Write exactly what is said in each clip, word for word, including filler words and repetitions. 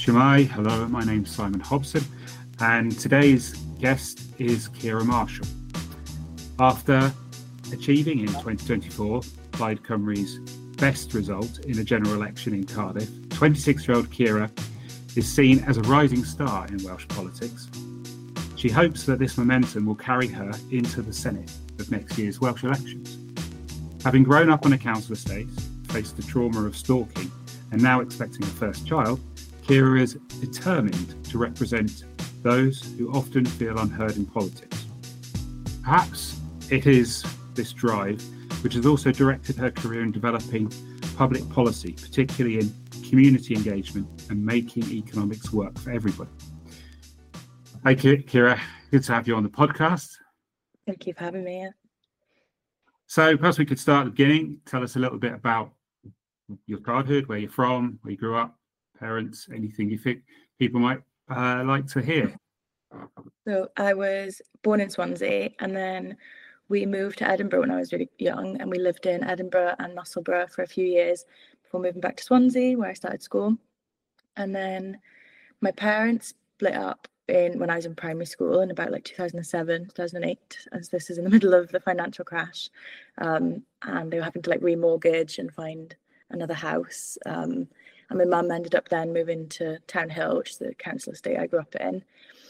Shemai, hello, my name's Simon Hobson, and today's guest is Ciara Marshall. After achieving in twenty twenty-four Plaid Cymru's best result in a general election in Cardiff, twenty-six-year-old Ciara is seen as a rising star in Welsh politics. She hopes that this momentum will carry her into the Senate of next year's Welsh elections. Having grown up on a council estate, faced the trauma of stalking, and now expecting a first child, Ciara is determined to represent those who often feel unheard in politics. Perhaps it is this drive which has also directed her career in developing public policy, particularly in community engagement and making economics work for everybody. Hi, Ciara. Good to have you on the podcast. Thank you for having me. So perhaps we could start at the beginning. Tell us a little bit about your childhood, where you're from, where you grew up, parents, anything you think people might uh, like to hear. So I was born in Swansea, and then we moved to Edinburgh when I was really young, and we lived in Edinburgh and Musselburgh for a few years before moving back to Swansea, where I started school. And then my parents split up in when I was in primary school in about like two thousand seven, two thousand eight, as this is in the middle of the financial crash. Um, and they were having to like remortgage and find another house. Um, and my mum ended up then moving to Town Hill, which is the council estate I grew up in.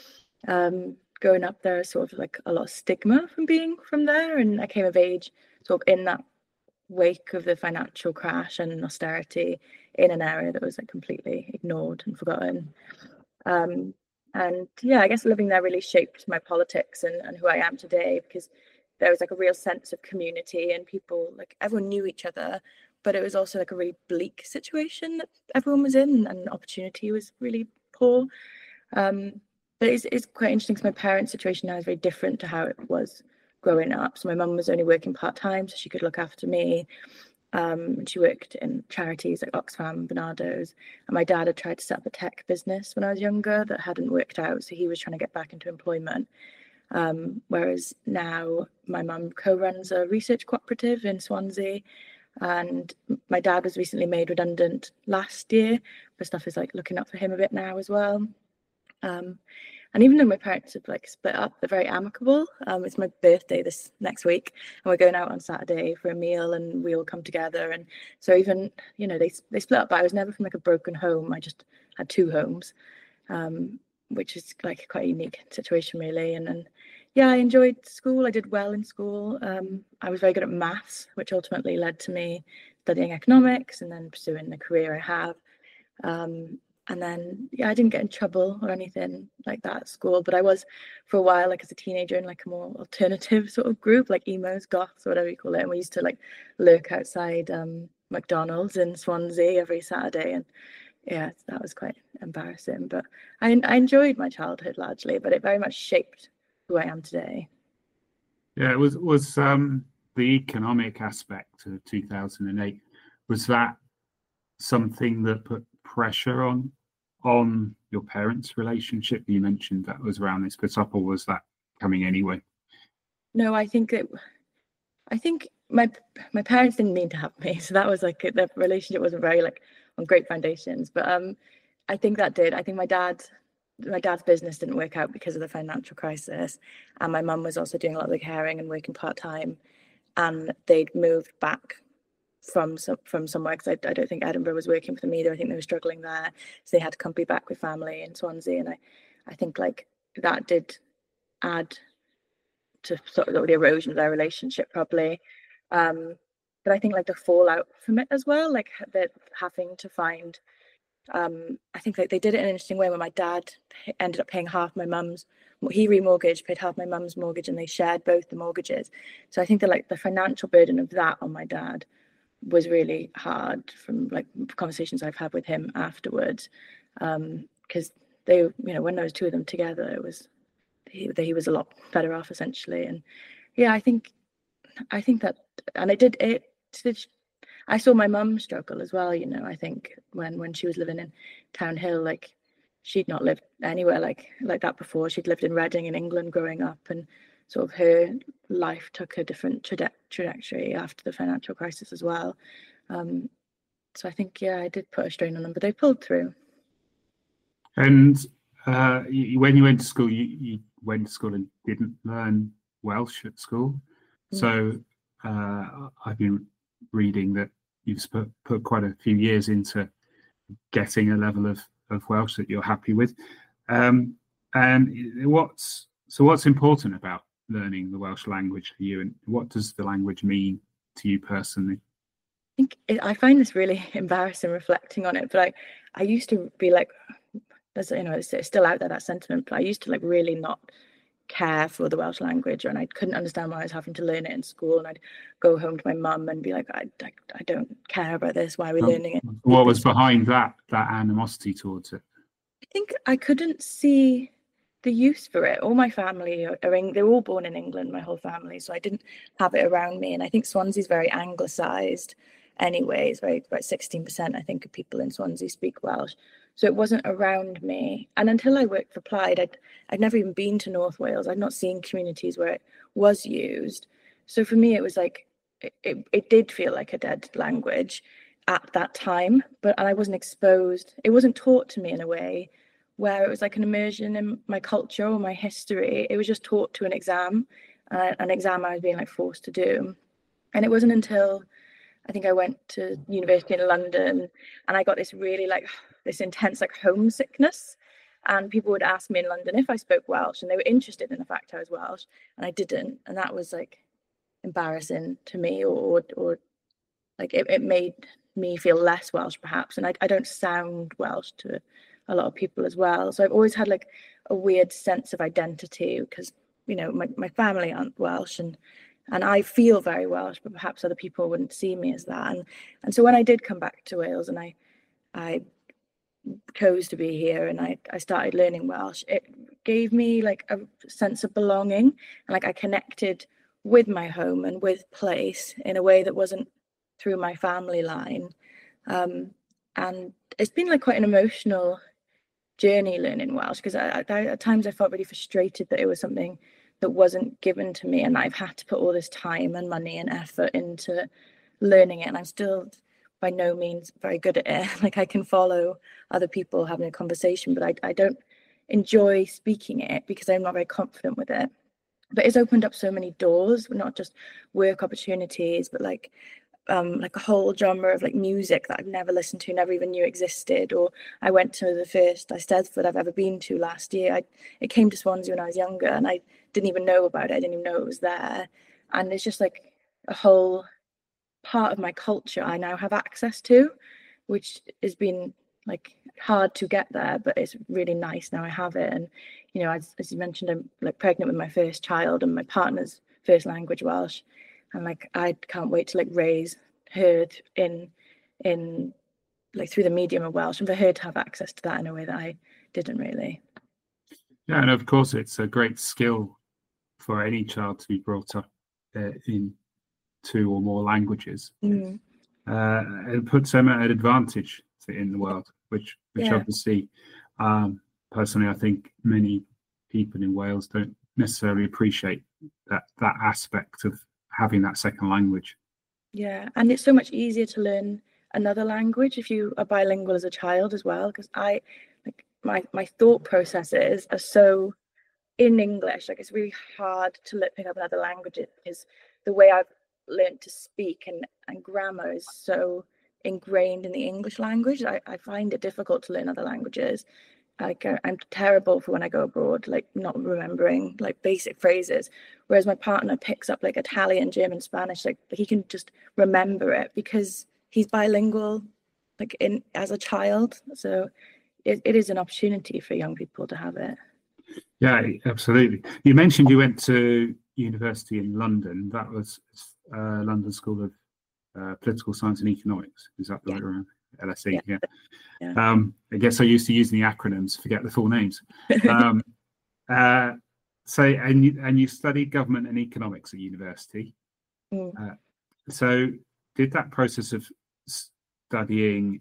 Um, growing up there, sort of like a lot of stigma from being from there, and I came of age sort of in that wake of the financial crash and austerity in an area that was like completely ignored and forgotten. Um, and yeah, I guess living there really shaped my politics and, and who I am today, because there was like a real sense of community and people, like everyone knew each other, but it was also like a really bleak situation that everyone was in, and opportunity was really poor. Um, but it's, it's quite interesting because my parents' situation now is very different to how it was growing up. So my mum was only working part-time, so she could look after me. Um, and she worked in charities like Oxfam, Barnardo's. And my dad had tried to set up a tech business when I was younger that hadn't worked out, so he was trying to get back into employment. Um, whereas now my mum co-runs a research cooperative in Swansea, and my dad was recently made redundant last year, but stuff is like looking up for him a bit now as well. Um, and even though my parents have like split up, they're very amicable. Um, it's my birthday this next week, and we're going out on Saturday for a meal, and we all come together. And so even, you know, they they split up, but I was never from like a broken home. I just had two homes, um, which is like quite a unique situation really. And and yeah, I enjoyed school. I did well in school. Um, I was very good at maths, which ultimately led to me studying economics and then pursuing the career I have. Um, And then, yeah, I didn't get in trouble or anything like that at school, but I was for a while, like as a teenager, in like a more alternative sort of group, like emos, goths, whatever you call it. And we used to like lurk outside um, McDonald's in Swansea every Saturday. And yeah, that was quite embarrassing. But I, I enjoyed my childhood largely, but it very much shaped who I am today. Yeah, it was, was um, the economic aspect of two thousand eight, was that something that put pressure on on your parents' relationship? You mentioned that was around this split up, or was that coming anyway? No, I think that I think my my parents didn't mean to have me, so that was like the relationship wasn't very like on great foundations. But um, I think that did. I think my dad my dad's business didn't work out because of the financial crisis, and my mum was also doing a lot of the caring and working part time, and they'd moved back from some from somewhere, because I, I don't think Edinburgh was working for them either. I think they were struggling there, so they had to come be back with family in Swansea, and I, I think like that did add to sort of the erosion of their relationship probably. Um, but I think like the fallout from it as well, like that having to find. Um, I think like they did it in an interesting way where my dad ended up paying half my mum's. He remortgaged, paid half my mum's mortgage, and they shared both the mortgages. So I think that like the financial burden of that on my dad was really hard, from like conversations I've had with him afterwards, because um, they, you know, when there was two of them together, it was he, he was a lot better off essentially. And yeah, I think I think that, and I did it. I saw my mum struggle as well. You know, I think when when she was living in Town Hill, like she'd not lived anywhere like like that before. She'd lived in Reading in England growing up, and sort of her life took a different traje- trajectory after the financial crisis as well. Um, so I think, yeah, I did put a strain on them, but they pulled through. And uh, you, when you went to school, you, you went to school and didn't learn Welsh at school. Mm. So uh, I've been reading that you've put, put quite a few years into getting a level of, of Welsh that you're happy with. Um, and what's so what's important about learning the Welsh language for you, and what does the language mean to you personally? I think it, I find this really embarrassing reflecting on it, but I, I used to be like, there's, you know, it's, it's still out there, that sentiment, but I used to like really not care for the Welsh language, and I couldn't understand why I was having to learn it in school, and I'd go home to my mum and be like, I, I, I don't care about this, why are we um, learning it? What was behind that, that animosity towards it? I think I couldn't see the use for it. All my family are, are in, they're all born in England, my whole family, so I didn't have it around me, and I think Swansea's very anglicised anyway. It's very, about sixteen percent I think of people in Swansea speak Welsh, so it wasn't around me. And until I worked for Plaid, I'd, I'd never even been to North Wales. I'd not seen communities where it was used, so for me it was like it, it, it did feel like a dead language at that time, but I wasn't exposed, it wasn't taught to me in a way where it was like an immersion in my culture or my history. It was just taught to an exam, uh, an exam I was being like forced to do. And it wasn't until I think I went to university in London and I got this really like this intense like homesickness, and people would ask me in London if I spoke Welsh, and they were interested in the fact I was Welsh, and I didn't, and that was like embarrassing to me, or or, or like it, it made me feel less Welsh perhaps, and I, I don't sound Welsh to a lot of people as well. So I've always had like a weird sense of identity because, you know, my, my family aren't Welsh, and and I feel very Welsh, but perhaps other people wouldn't see me as that. And and so when I did come back to Wales and I I chose to be here and I, I started learning Welsh, it gave me like a sense of belonging, and like I connected with my home and with place in a way that wasn't through my family line. Um, and it's been like quite an emotional journey learning Welsh, because I, I, at times I felt really frustrated that it was something that wasn't given to me, and I've had to put all this time and money and effort into learning it, and I'm still by no means very good at it. Like I can follow other people having a conversation, but I, I don't enjoy speaking it because I'm not very confident with it. But it's opened up so many doors, not just work opportunities, but like um like a whole genre of like music that I've never listened to, never even knew existed. Or I went to the first Eisteddfod I've ever been to last year. I it came to Swansea when I was younger, and I didn't even know about it. I didn't even know it was there. And it's just like a whole part of my culture I now have access to, which has been like hard to get there, but it's really nice now I have it. And you know, as, as you mentioned, I'm like pregnant with my first child, and my partner's first language Welsh. And like I can't wait to like raise her in in like through the medium of Welsh, and for her to have access to that in a way that I didn't really. Yeah, and of course it's a great skill for any child to be brought up uh, in two or more languages. Mm. Uh, it puts them at an advantage in the world, which which yeah. obviously um, personally I think many people in Wales don't necessarily appreciate that that aspect of having that second language. Yeah, and it's so much easier to learn another language if you are bilingual as a child as well, because I like my my thought processes are so in English. Like it's really hard to pick up another language because the way I've learned to speak and and grammar is so ingrained in the English language. I, I find it difficult to learn other languages. Like uh, I'm terrible for when I go abroad, like not remembering like basic phrases, whereas my partner picks up like Italian, German, Spanish, like he can just remember it because he's bilingual like in as a child. So it, it is an opportunity for young people to have it. Yeah, absolutely. You mentioned you went to university in London. That was uh, London School of uh, Political Science and Economics. Is that the yeah. way around? L S E, yeah. yeah. yeah. Um, I guess I used to using the acronyms, forget the full names. Um, uh, so, and you, and you studied government and economics at university. Mm. Uh, so, did that process of studying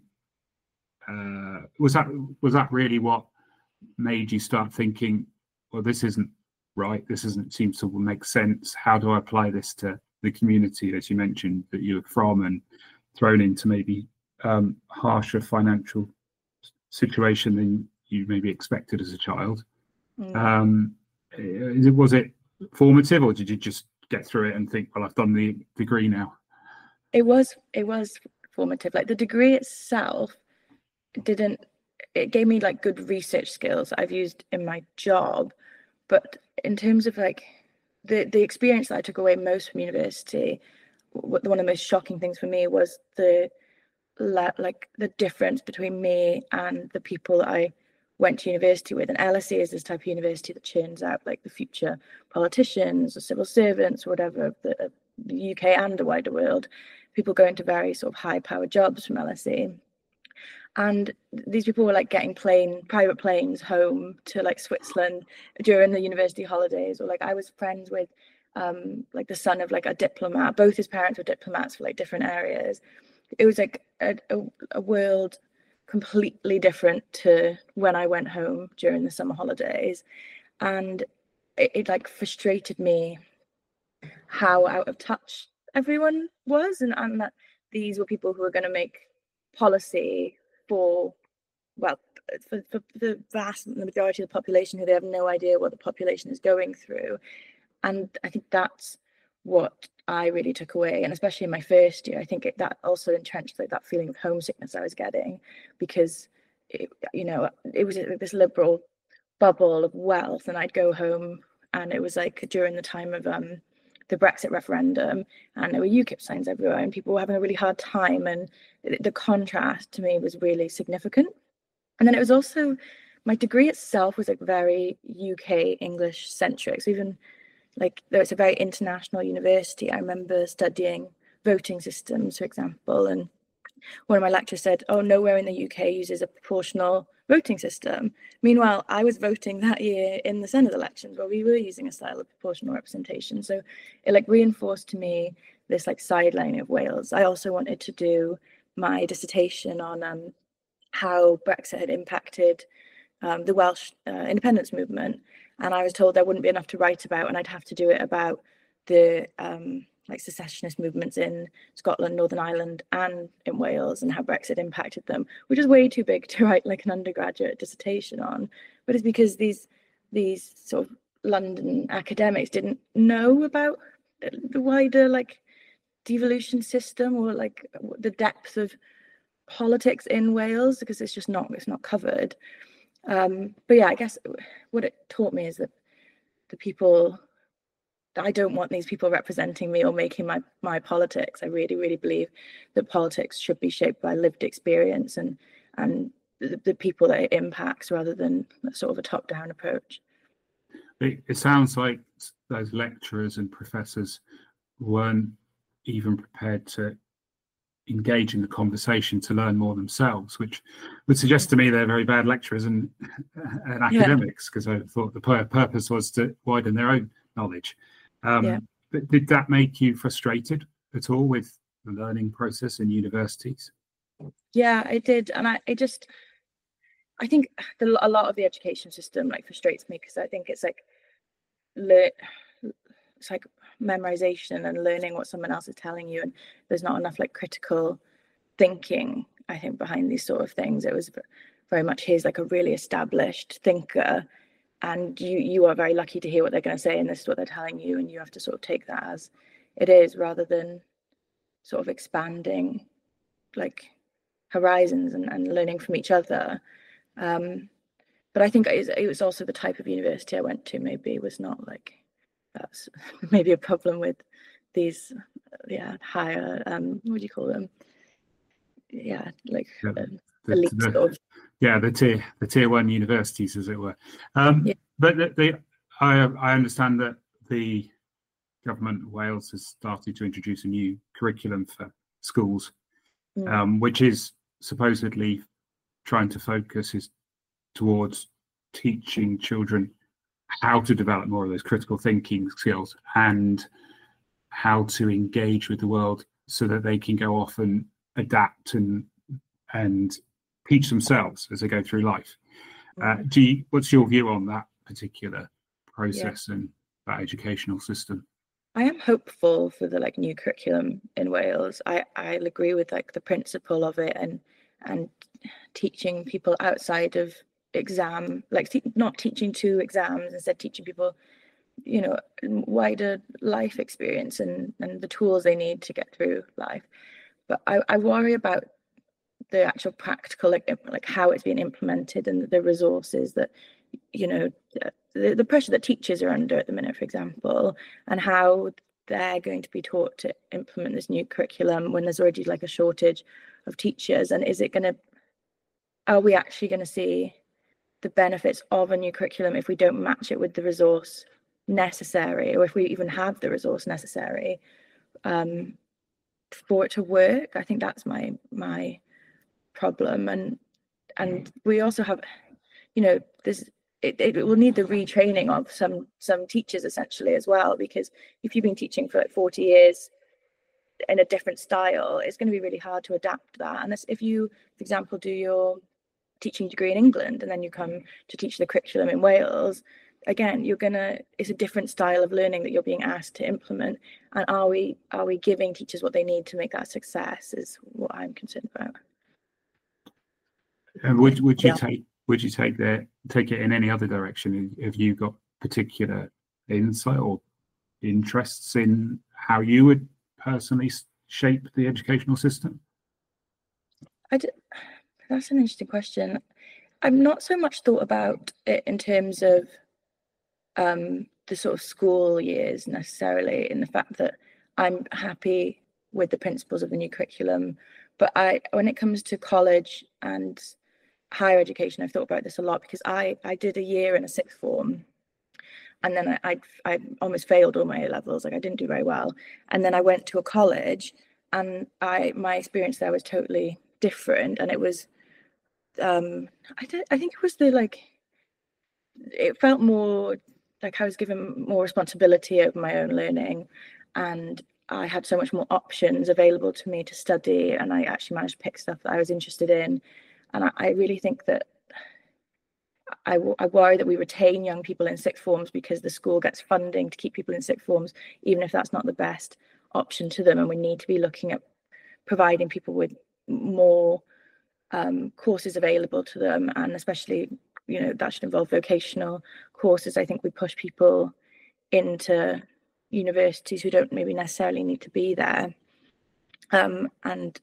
uh, was that was that really what made you start thinking, well, this isn't right, this isn't seems to make sense, how do I apply this to the community, as you mentioned, that you're from and thrown into maybe um, harsher financial situation than you maybe expected as a child. Mm. Um, was it formative, or did you just get through it and think, well, I've done the degree now? It was it was formative. Like the degree itself didn't, it gave me like good research skills that I've used in my job, but in terms of like the the experience that I took away most from university, one of the most shocking things for me was the like the difference between me and the people that I went to university with. And L S E is this type of university that churns out like the future politicians or civil servants or whatever of the, of the U K and the wider world. People go into very sort of high powered jobs from L S E. And these people were like getting plane, private planes home to like Switzerland during the university holidays. Or like I was friends with um, like the son of like a diplomat. Both his parents were diplomats for like different areas. It was like a, a, a world completely different to when I went home during the summer holidays. And it, it like frustrated me how out of touch everyone was, and, and that these were people who were going to make policy for, well, for, for the vast the majority of the population, who they have no idea what the population is going through. And I think that's what I really took away, and especially in my first year, I think it, that also entrenched like that feeling of homesickness I was getting, because it, you know, it was this liberal bubble of wealth, and I'd go home and it was like during the time of um the Brexit referendum, and there were UKIP signs everywhere, and people were having a really hard time, and the contrast to me was really significant. And then it was also, my degree itself was like very U K English centric, so even like though it's a very international university, I remember studying voting systems, for example, and one of my lecturers said, oh, nowhere in the U K uses a proportional voting system. Meanwhile, I was voting that year in the Senate elections where we were using a style of proportional representation. So it like reinforced to me this like sidelining of Wales. I also wanted to do my dissertation on um, how Brexit had impacted um, the Welsh uh, independence movement. And I was told there wouldn't be enough to write about, and I'd have to do it about the um, like secessionist movements in Scotland, Northern Ireland, and in Wales, and how Brexit impacted them, which is way too big to write like an undergraduate dissertation on. But it's because these these sort of London academics didn't know about the wider like devolution system, or like the depth of politics in Wales, because it's just not it's not covered. Um, but yeah, I guess what it taught me is that the people, I don't want these people representing me or making my, my politics. I really, really believe that politics should be shaped by lived experience and and the, the people that it impacts, rather than sort of a top-down approach. It, it sounds like those lecturers and professors weren't even prepared to engage in the conversation to learn more themselves, which would suggest to me they're very bad lecturers and, and academics, because yeah. I thought the pur- purpose was to widen their own knowledge. Um, yeah. But did that make you frustrated at all with the learning process in universities? Yeah, it did. And I it just, I think the, a lot of the education system like frustrates me, because I think it's like, le- it's like memorization and learning what someone else is telling you, and there's not enough like critical thinking, I think, behind these sort of things. It was very much, here's like a really established thinker, and you you are very lucky to hear what they're going to say, and this is what they're telling you, and you have to sort of take that as it is, rather than sort of expanding like horizons and, and learning from each other. Um, but I think it was also the type of university I went to maybe was not like, that's maybe a problem with these, yeah, higher, um, what do you call them? Yeah, like yeah, um, the, elite the, sort of. Yeah, the tier, the tier one universities, as it were. Um, yeah. But the, the, I, I understand that the government of Wales has started to introduce a new curriculum for schools, mm. um, which is supposedly trying to focus is towards teaching children how to develop more of those critical thinking skills and how to engage with the world, so that they can go off and adapt and and teach themselves as they go through life. Uh, do you, what's your view on that particular process yeah. and that educational system? I am hopeful for the like new curriculum in Wales. I I'll agree with like the principle of it, and and teaching people outside of exam, like te not teaching to exams, instead teaching people, you know, wider life experience and and the tools they need to get through life. But I, I worry about the actual practical, like like how it's being implemented and the resources that, you know, the, the pressure that teachers are under at the minute, for example, and how they're going to be taught to implement this new curriculum when there's already like a shortage of teachers. And is it going to, are we actually going to see the benefits of a new curriculum if we don't match it with the resource necessary, or if we even have the resource necessary um, for it to work? I think that's my my problem. And and we also have, you know, this it, it will need the retraining of some some teachers essentially as well, because if you've been teaching for like forty years in a different style, it's going to be really hard to adapt that. And if you, for example, do your teaching degree in England and then you come to teach the curriculum in Wales, again, you're gonna, it's a different style of learning that you're being asked to implement. And are we are we giving teachers what they need to make that a success, is what I'm concerned about. And would would you Yeah. take would you take that take it in any other direction? Have you got particular insight or interests in how you would personally shape the educational system? I d That's an interesting question. I've not so much thought about it in terms of um, the sort of school years necessarily, in the fact that I'm happy with the principles of the new curriculum. But I, when it comes to college and higher education, I've thought about this a lot, because I, I did a year in a sixth form, and then I, I, I almost failed all my A levels. Like I didn't do very well. And then I went to a college, and I my experience there was totally different. And it was, um, I, th I think it was the like, it felt more like I was given more responsibility over my own learning, and I had so much more options available to me to study, and I actually managed to pick stuff that I was interested in. And I, I really think that I, I worry that we retain young people in sixth forms because the school gets funding to keep people in sixth forms, even if that's not the best option to them. And we need to be looking at providing people with more um, courses available to them, and especially, you know, that should involve vocational courses. I think we push people into universities who don't maybe necessarily need to be there. Um, and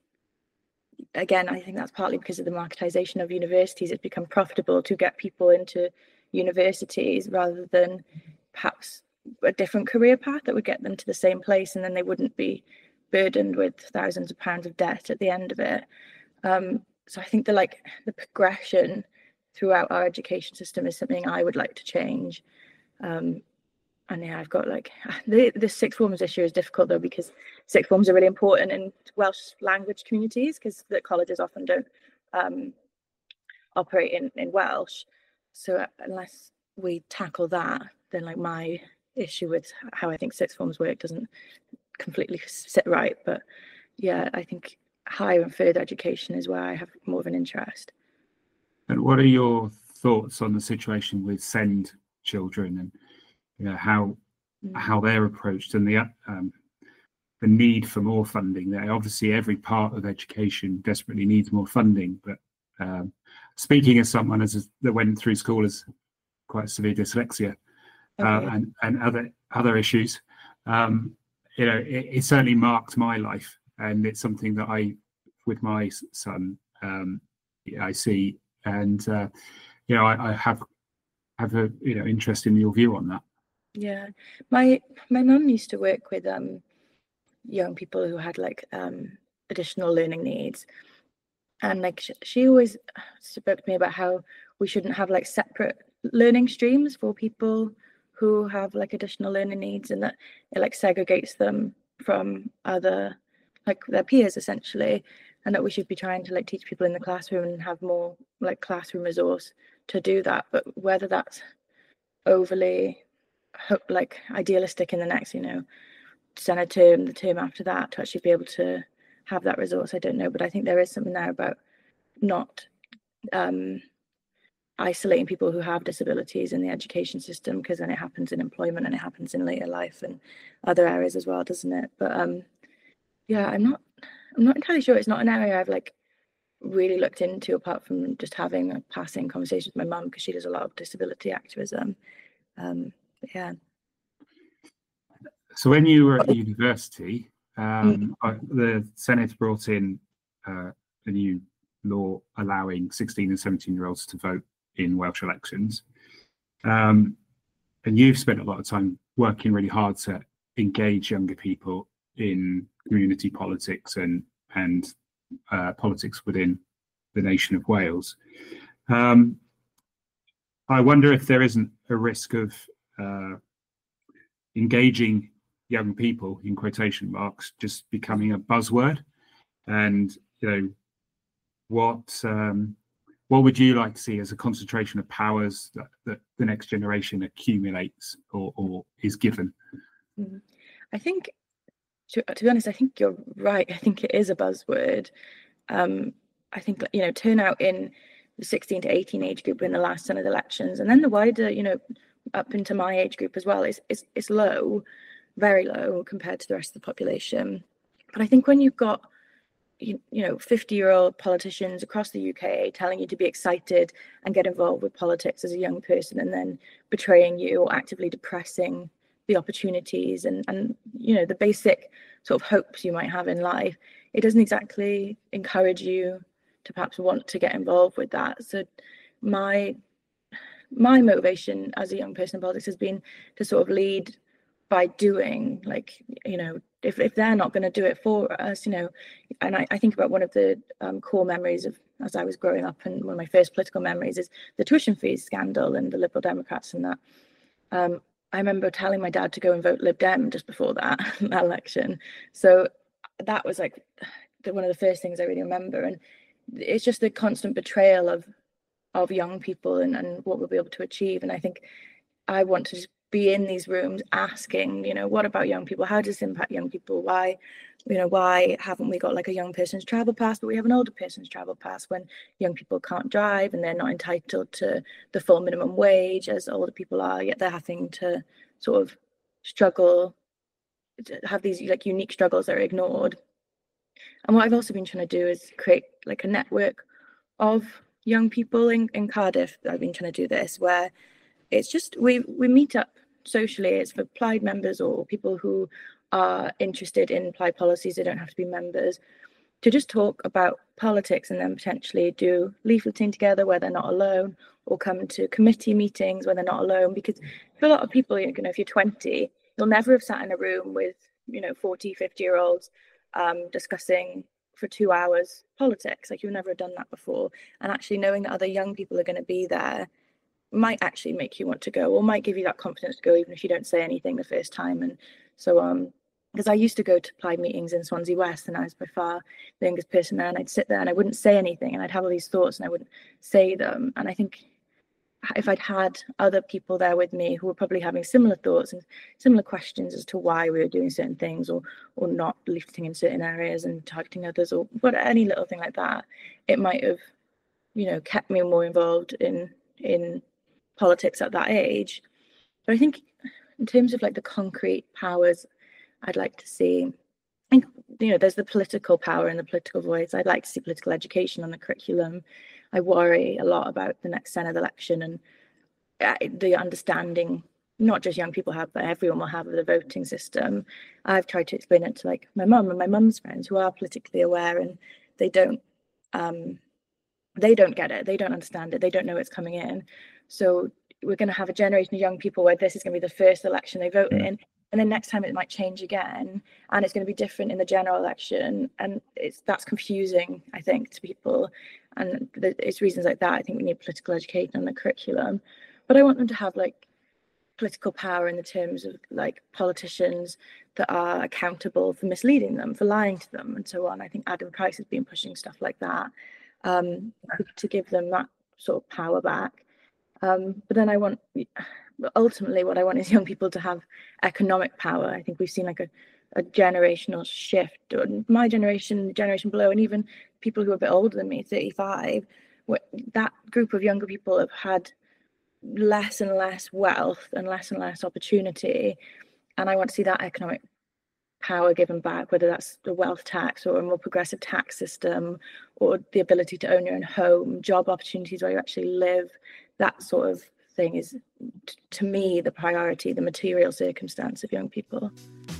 again, I think that's partly because of the marketization of universities. It's become profitable to get people into universities rather than perhaps a different career path that would get them to the same place, and then they wouldn't be burdened with thousands of pounds of debt at the end of it. Um, so I think the like the progression throughout our education system is something I would like to change. Um, and yeah, I've got like the the sixth forms issue is difficult though, because sixth forms are really important in Welsh language communities, because the colleges often don't um, operate in in Welsh. So unless we tackle that, then like my issue with how I think sixth forms work doesn't completely sit right. But yeah, I think higher and further education is where I have more of an interest. And what are your thoughts on the situation with SEND children, and you know how mm. how they're approached, and the um, the need for more funding? There, obviously, every part of education desperately needs more funding. But um, speaking as someone as a, that went through school as quite severe dyslexia uh, okay. and and other other issues, um, you know, it, it certainly marked my life, and it's something that I, with my son, um, I see. And uh, you know, I, I have have a you know interest in your view on that. Yeah, my my mum used to work with um young people who had like um additional learning needs, and like she, she always spoke to me about how we shouldn't have like separate learning streams for people who have like additional learning needs, and that it like segregates them from other like their peers essentially. And that we should be trying to like teach people in the classroom and have more like classroom resource to do that. But whether that's overly like idealistic in the next, you know, Senate term, the term after that, to actually be able to have that resource, I don't know. But I think there is something there about not um, isolating people who have disabilities in the education system, because then it happens in employment and it happens in later life and other areas as well, doesn't it? But um, yeah, I'm not. I'm not entirely sure. It's not an area I've like really looked into, apart from just having a passing conversation with my mum, because she does a lot of disability activism. Um, yeah. So when you were at university, um, Mm. the Senate brought in uh, a new law allowing sixteen and seventeen year olds to vote in Welsh elections. Um, and you've spent a lot of time working really hard to engage younger people in community politics and and uh, politics within the nation of Wales. Um, I wonder if there isn't a risk of uh, engaging young people, in quotation marks, just becoming a buzzword. And you know, what um, what would you like to see as a concentration of powers that, that the next generation accumulates or, or is given? I think, to, to be honest, I think you're right. I think it is a buzzword. Um, I think, you know, turnout in the sixteen to eighteen age group in the last Senate elections, and then the wider, you know, up into my age group as well, is is is low, very low compared to the rest of the population. But I think when you've got, you, you know, fifty year old politicians across the U K telling you to be excited and get involved with politics as a young person, and then betraying you or actively depressing the opportunities and and you know, the basic sort of hopes you might have in life, it doesn't exactly encourage you to perhaps want to get involved with that. So my my motivation as a young person in politics has been to sort of lead by doing. Like, you know, if, if they're not going to do it for us, you know, and I, I think about one of the um, core memories of as I was growing up, and one of my first political memories is the tuition fees scandal and the Liberal Democrats and that. Um, I remember telling my dad to go and vote Lib Dem just before that, that election. So that was like the, one of the first things I really remember. And it's just the constant betrayal of of young people and, and what we'll be able to achieve. And I think I want to just be in these rooms asking, you know, what about young people? How does this impact young people? Why, you know, why haven't we got like a young person's travel pass, but we have an older person's travel pass when young people can't drive and they're not entitled to the full minimum wage as older people are, yet they're having to sort of struggle, to have these like unique struggles that are ignored. And what I've also been trying to do is create like a network of young people in, in Cardiff. I've been trying to do this where it's just we we meet up socially. It's for Plaid members or people who are interested in Plaid policies. They don't have to be members, to just talk about politics, and then potentially do leafleting together where they're not alone, or come to committee meetings where they're not alone. Because for a lot of people, you know, if you're twenty, you'll never have sat in a room with, you know, forty, fifty year olds um, discussing for two hours politics. Like, you've never done that before. And actually knowing that other young people are going to be there might actually make you want to go, or might give you that confidence to go, even if you don't say anything the first time. And so um because I used to go to Plaid meetings in Swansea West, and I was by far the youngest person there, and I'd sit there and I wouldn't say anything, and I'd have all these thoughts and I wouldn't say them. And I think if I'd had other people there with me who were probably having similar thoughts and similar questions as to why we were doing certain things, or or not leafleting in certain areas and targeting others, or what, any little thing like that, it might have, you know, kept me more involved in in politics at that age. But I think in terms of like the concrete powers I'd like to see, I think, you know, there's the political power and the political voice. I'd like to see political education on the curriculum. I worry a lot about the next Senate election and uh, the understanding not just young people have, but everyone will have of the voting system. I've tried to explain it to like my mum and my mum's friends who are politically aware, and they don't um they don't get it, they don't understand it, they don't know it's coming in. So we're going to have a generation of young people where this is going to be the first election they vote in, and then next time it might change again, and it's going to be different in the general election, and it's that's confusing, I think, to people. And it's reasons like that I think we need political education on the curriculum. But I want them to have like political power in the terms of like politicians that are accountable for misleading them, for lying to them, and so on. I think Adam Price has been pushing stuff like that, um, to give them that sort of power back. Um, but then I want, ultimately what I want is young people to have economic power. I think we've seen like a, a generational shift. My generation, the generation below, and even people who are a bit older than me, thirty-five, that group of younger people have had less and less wealth and less and less opportunity. And I want to see that economic power given back, whether that's the wealth tax or a more progressive tax system, or the ability to own your own home, job opportunities where you actually live, that sort of thing is, to me, the priority, the material circumstance of young people.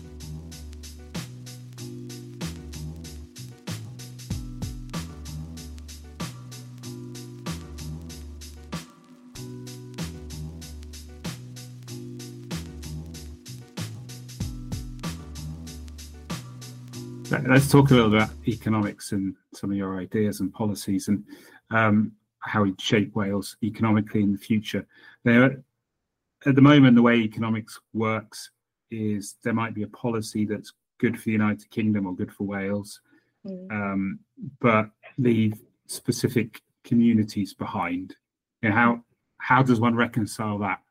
Let's talk a little about economics and some of your ideas and policies, and um, how we shape Wales economically in the future. Now, at the moment, the way economics works is there might be a policy that's good for the United Kingdom or good for Wales, mm. um, but leave specific communities behind. You know, how how does one reconcile that?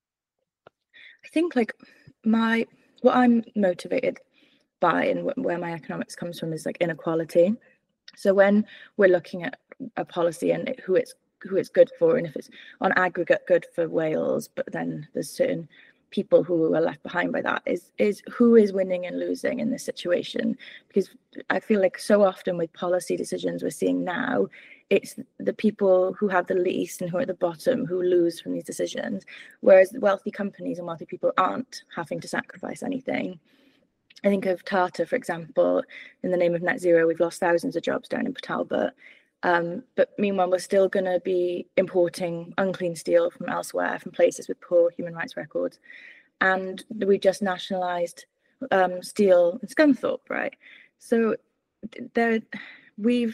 I think like my what I'm motivated by and where my economics comes from is like inequality. So when we're looking at a policy and who it's who it's good for, and if it's on aggregate good for Wales, but then there's certain people who are left behind by that, is is who is winning and losing in this situation. Because I feel like so often with policy decisions we're seeing now, it's the people who have the least and who are at the bottom who lose from these decisions, whereas wealthy companies and wealthy people aren't having to sacrifice anything. I think of Tata, for example. In the name of net zero, we've lost thousands of jobs down in Port Talbot. Um, but meanwhile, we're still going to be importing unclean steel from elsewhere, from places with poor human rights records. And we just nationalised um, steel in Scunthorpe, right? So there, we've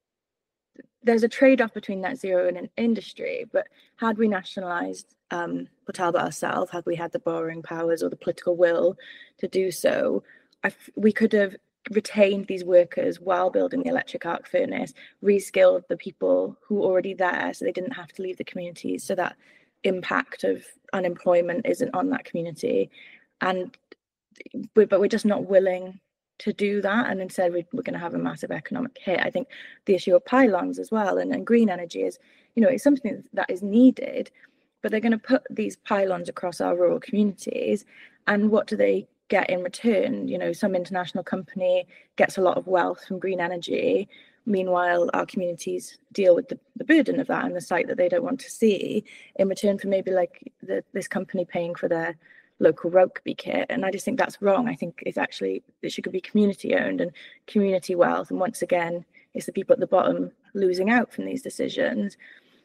there's a trade-off between net zero and an industry. But had we nationalised um, Port Talbot ourselves, had we had the borrowing powers or the political will to do so, I f- we could have retained these workers while building the electric arc furnace, reskilled the people who were already there so they didn't have to leave the communities, so that impact of unemployment isn't on that community. And but we're just not willing to do that, and instead we, we're going to have a massive economic hit. I think the issue of pylons as well and, and green energy is, you know, it's something that is needed, but they're going to put these pylons across our rural communities, and what do they get in return? You know, some international company gets a lot of wealth from green energy. Meanwhile, our communities deal with the, the burden of that and the site that they don't want to see, in return for maybe like the, this company paying for their local rugby kit. And I just think that's wrong. I think it's actually, it should be community owned and community wealth. And once again, it's the people at the bottom losing out from these decisions.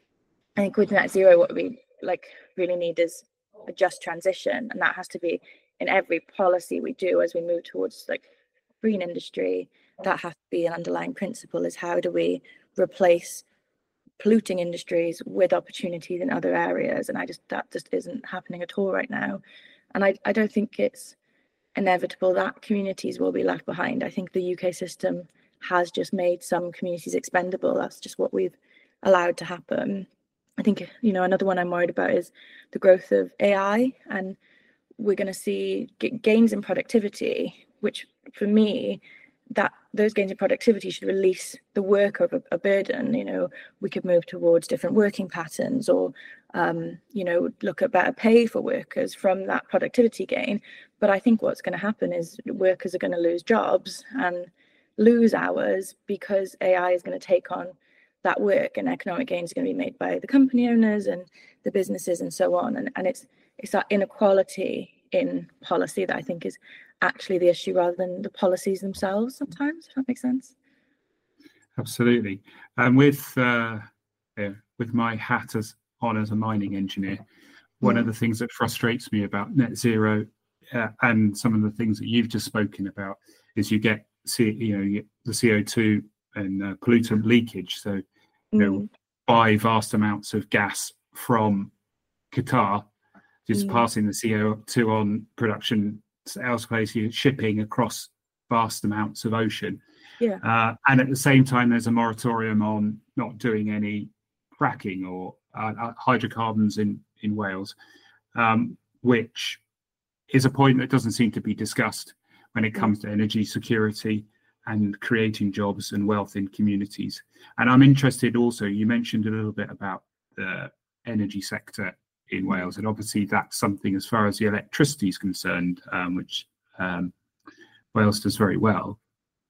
I think with net zero, what we like really need is a just transition, and that has to be in every policy we do as we move towards like green industry. That has to be an underlying principle, is how do we replace polluting industries with opportunities in other areas? And I just, that just isn't happening at all right now. And I, I don't think it's inevitable that communities will be left behind. I think the U K system has just made some communities expendable. That's just what we've allowed to happen. I think, you know, another one I'm worried about is the growth of A I, and we're going to see g- gains in productivity, which for me, that those gains in productivity should release the worker of a, a burden. You know, we could move towards different working patterns, or, um, you know, look at better pay for workers from that productivity gain. But I think what's going to happen is workers are going to lose jobs and lose hours because A I is going to take on that work, and economic gains are going to be made by the company owners and the businesses and so on. And, and it's it's that inequality in policy that I think is actually the issue, rather than the policies themselves sometimes, if that makes sense. Absolutely. And with uh, yeah, with my hat as on as a mining engineer, one yeah. of the things that frustrates me about net zero uh, and some of the things that you've just spoken about is you get C, you know, you get the C O two and uh, pollutant leakage. So, you know, mm. buy vast amounts of gas from Qatar, just mm. passing the C O two on production elsewhere, you're shipping across vast amounts of ocean. Yeah. Uh, and at the same time, there's a moratorium on not doing any fracking or uh, hydrocarbons in, in Wales, um, which is a point that doesn't seem to be discussed when it comes to energy security and creating jobs and wealth in communities. And I'm interested also, you mentioned a little bit about the energy sector in Wales, and obviously that's something as far as the electricity is concerned, um, which um, Wales does very well,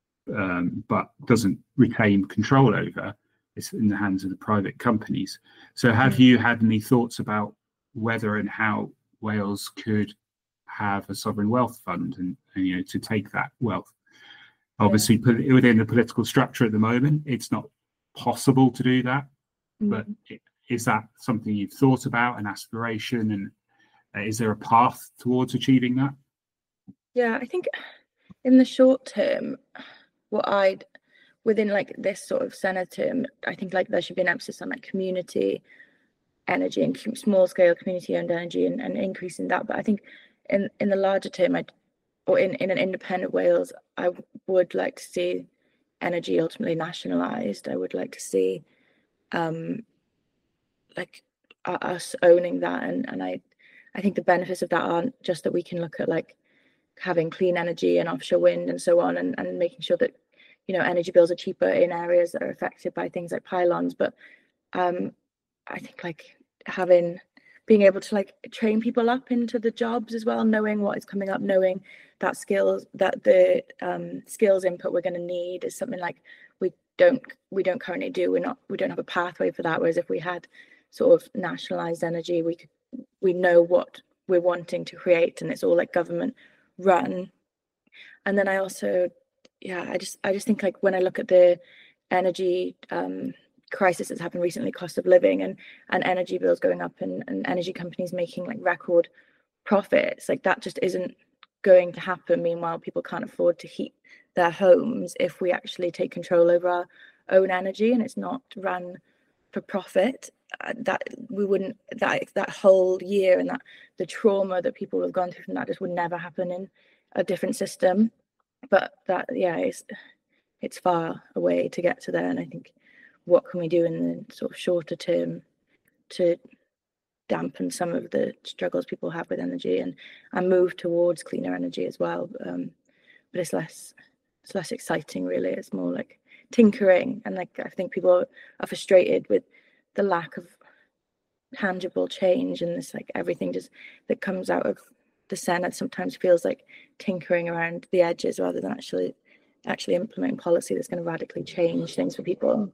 um, but doesn't retain control over. It's in the hands of the private companies. So have mm. you had any thoughts about whether and how Wales could have a sovereign wealth fund and, and you know, to take that wealth? Obviously, yeah. within the political structure at the moment, it's not possible to do that. Mm. But it, is that something you've thought about, an aspiration, and uh, is there a path towards achieving that? Yeah, I think in the short term, what I'd within like this sort of Senedd term, I think like there should be an emphasis on like community energy and small scale community owned energy and, and increasing that. But I think in in the larger term, I'd or in, in an independent Wales, I would like to see energy ultimately nationalised. I would like to see um, like us owning that, and and I I think the benefits of that aren't just that we can look at like having clean energy and offshore wind and so on, and, and making sure that, you know, energy bills are cheaper in areas that are affected by things like pylons, but um, I think like having being able to like train people up into the jobs as well, knowing what is coming up, knowing that skills that the um, skills input we're going to need is something like we don't we don't currently do. We're not we don't have a pathway for that. Whereas if we had sort of nationalized energy, we could we know what we're wanting to create, and it's all like government run. And then I also, yeah, I just I just think like when I look at the energy um, crisis that's happened recently, cost of living and and energy bills going up, and, and energy companies making like record profits, like that just isn't going to happen. Meanwhile, people can't afford to heat their homes if we actually take control over our own energy and it's not run for profit. Uh, that we wouldn't that that whole year and that the trauma that people have gone through from that just would never happen in a different system. But that, yeah, it's it's far away to get to there, and I think what can we do in the sort of shorter term to dampen some of the struggles people have with energy and and move towards cleaner energy as well. Um, but it's less it's less exciting, really. It's more like tinkering, and like I think people are frustrated with the lack of tangible change, and this like everything just that comes out of the Senedd sometimes feels like tinkering around the edges rather than actually actually implementing policy that's going to radically change things for people.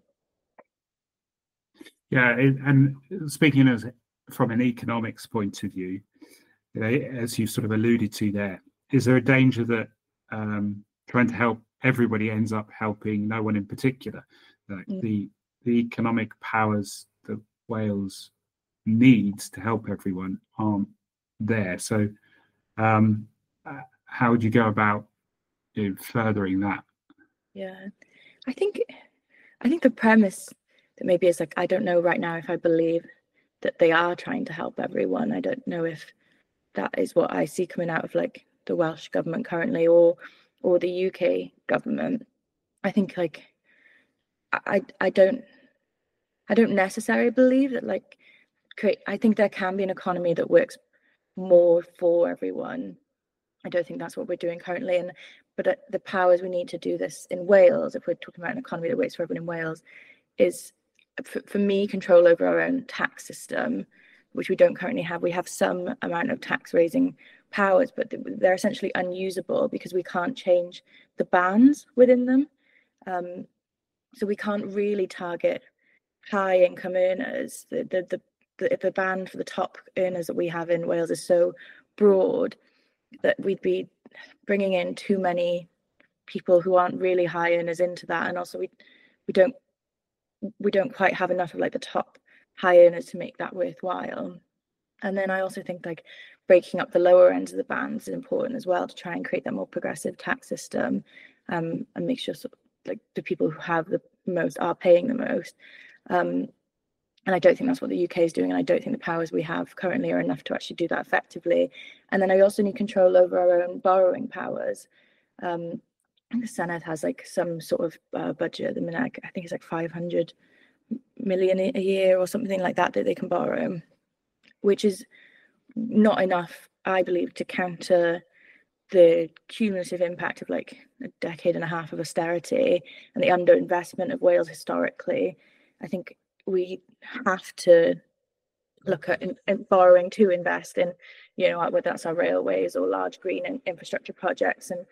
Yeah, and speaking as from an economics point of view, you know, as you sort of alluded to there, is there a danger that um, trying to help everybody ends up helping no one in particular? Like mm. the the economic powers that Wales needs to help everyone aren't there. So um, how would you go about, you know, furthering that? Yeah, I think I think the premise that maybe is like, I don't know right now if I believe that they are trying to help everyone. I don't know if that is what I see coming out of like the Welsh government currently, or or the U K government. I think like I I don't I don't necessarily believe that like create I think there can be an economy that works more for everyone. I don't think that's what we're doing currently, and but uh, the powers we need to do this in Wales, if we're talking about an economy that works for everyone in Wales, is for, for me control over our own tax system, which we don't currently have. We have some amount of tax raising powers, but they're essentially unusable because we can't change the bands within them. Um, so we can't really target high income earners. The, the the the the band for the top earners that we have in Wales is so broad that we'd be bringing in too many people who aren't really high earners into that, and also we we don't we don't quite have enough of like the top high earners to make that worthwhile. And then I also think like breaking up the lower ends of the bands is important as well, to try and create that more progressive tax system, um, and make sure sort of, like the people who have the most are paying the most. Um, and I don't think that's what the U K is doing, and I don't think the powers we have currently are enough to actually do that effectively. And then I also need control over our own borrowing powers. Um, I think the Senedd has like some sort of uh, budget at the minute. I think it's like five hundred million a year or something like that that they can borrow, which is not enough, I believe, to counter the cumulative impact of like a decade and a half of austerity and the underinvestment of Wales historically. I think we have to look at in, in borrowing to invest in, you know, whether that's our railways or large green infrastructure projects. And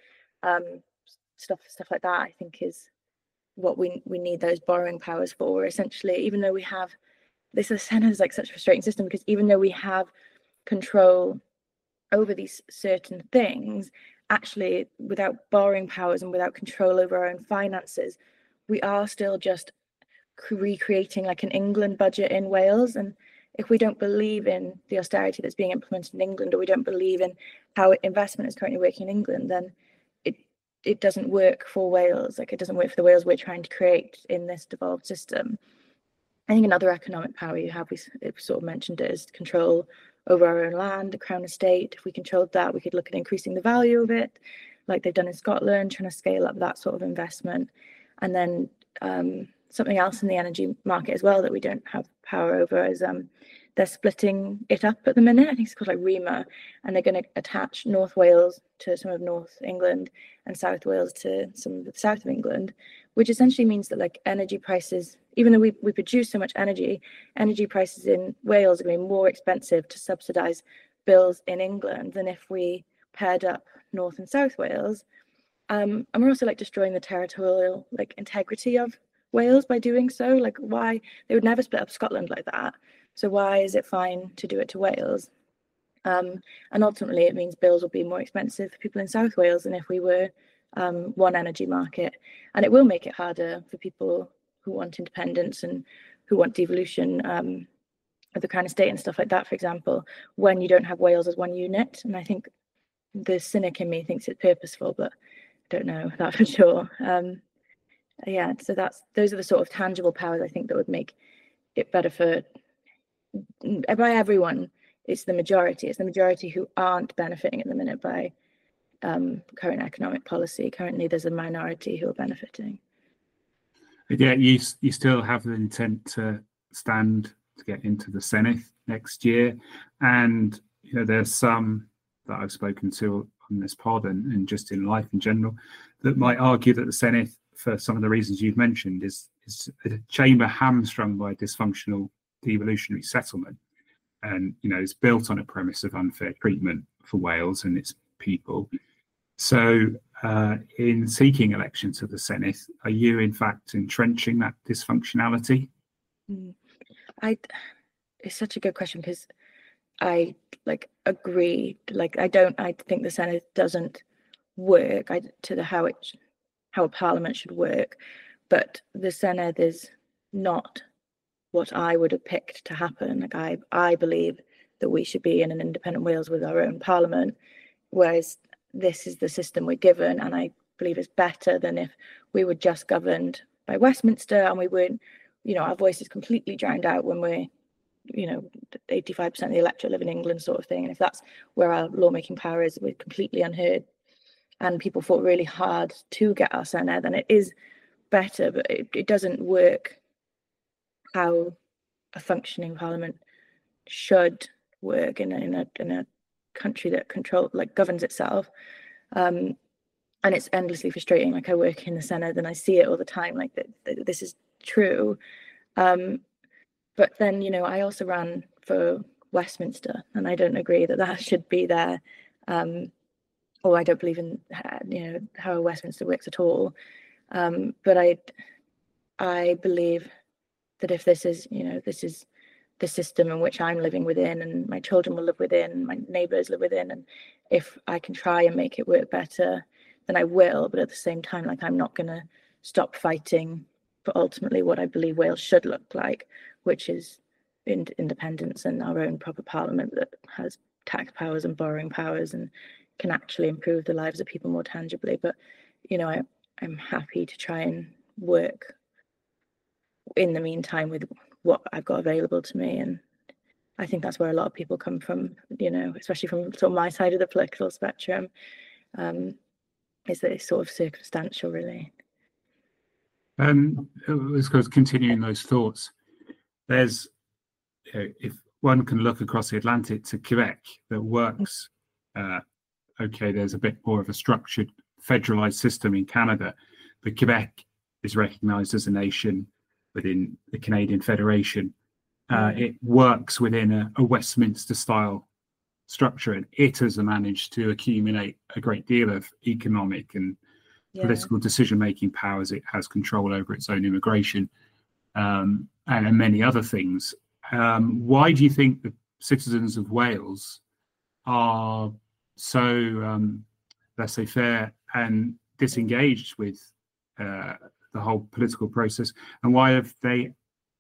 um, stuff stuff like that, I think is what we we need those borrowing powers for. Essentially, even though we have this, the Senedd is like such a frustrating system, because even though we have control over these certain things, actually without borrowing powers and without control over our own finances, we are still just recreating like an England budget in Wales. And if we don't believe in the austerity that's being implemented in England, or we don't believe in how investment is currently working in England, then it it doesn't work for Wales. Like, it doesn't work for the Wales we're trying to create in this devolved system. I think another economic power you have, we sort of mentioned it, is control over our own land, the Crown Estate. If we controlled that, we could look at increasing the value of it, like they've done in Scotland, trying to scale up that sort of investment. And then um, something else in the energy market as well that we don't have power over is um, they're splitting it up at the minute. I think it's called like REMA, and they're going to attach North Wales to some of North England and South Wales to some of the south of England, which essentially means that like energy prices, even though we, we produce so much energy, energy prices in Wales are going to be more expensive to subsidise bills in England than if we paired up North and South Wales. Um, and we're also like destroying the territorial like integrity of Wales by doing so. Like, why? They would never split up Scotland like that. So why is it fine to do it to Wales? Um, and ultimately, it means bills will be more expensive for people in South Wales than if we were um, one energy market. And it will make it harder for people who want independence and who want devolution um, of the Crown Estate and stuff like that, for example, when you don't have Wales as one unit. And I think the cynic in me thinks it's purposeful, but I don't know that for sure. Um, yeah, so that's those are the sort of tangible powers I think that would make it better for by everyone. It's the majority. It's the majority who aren't benefiting at the minute by um, current economic policy. Currently, there's a minority who are benefiting. Yeah, you you still have the intent to stand to get into the Senedd next year, and you know there's some that I've spoken to on this pod and, and just in life in general that might argue that the Senedd, for some of the reasons you've mentioned, is is a chamber hamstrung by dysfunctional devolutionary settlement, and you know it's built on a premise of unfair treatment for Wales and its people. So uh, in seeking election to the Senedd, are you in fact entrenching that dysfunctionality? I it's such a good question, because I like agree. Like I don't. I think the Senedd doesn't work I, to the how it how a parliament should work, but the Senedd is not what I would have picked to happen. Like I I believe that we should be in an independent Wales with our own parliament, whereas this is the system we're given, and I believe it's better than if we were just governed by Westminster and we weren't, you know, our voice is completely drowned out when we're, you know, eighty-five percent of the electorate live in England sort of thing. And if that's where our lawmaking power is, we're completely unheard. And people fought really hard to get our Senedd, and it is better, but it, it doesn't work how a functioning parliament should work in a, in a, in a country that control like governs itself. Um, and it's endlessly frustrating. Like I work in the Senedd and I see it all the time, like that, that this is true. Um, but then, you know, I also ran for Westminster, and I don't agree that that should be there. Um, or I don't believe in, you know, how Westminster works at all. Um, but I, I believe that if this is, you know, this is the system in which I'm living within, and my children will live within, my neighbours live within, and if I can try and make it work better, then I will. But at the same time, like I'm not going to stop fighting for ultimately what I believe Wales should look like, which is in- independence and our own proper parliament that has tax powers and borrowing powers and can actually improve the lives of people more tangibly. But, you know, I, I'm happy to try and work in the meantime with what I've got available to me. And I think that's where a lot of people come from, you know, especially from sort of my side of the political spectrum, um, is that it's sort of circumstantial, really. Um, as goes continuing those thoughts, there's, you know, if one can look across the Atlantic to Quebec, that works. Uh, okay, there's a bit more of a structured, federalized system in Canada, but Quebec is recognized as a nation within the Canadian Federation. Uh, mm. It works within a, a Westminster-style structure, and it has managed to accumulate a great deal of economic and yeah. political decision-making powers. It has control over its own immigration um, and, and many other things. Um, why do you think the citizens of Wales are so, um, let's say, fair and disengaged with uh, the whole political process, and why have they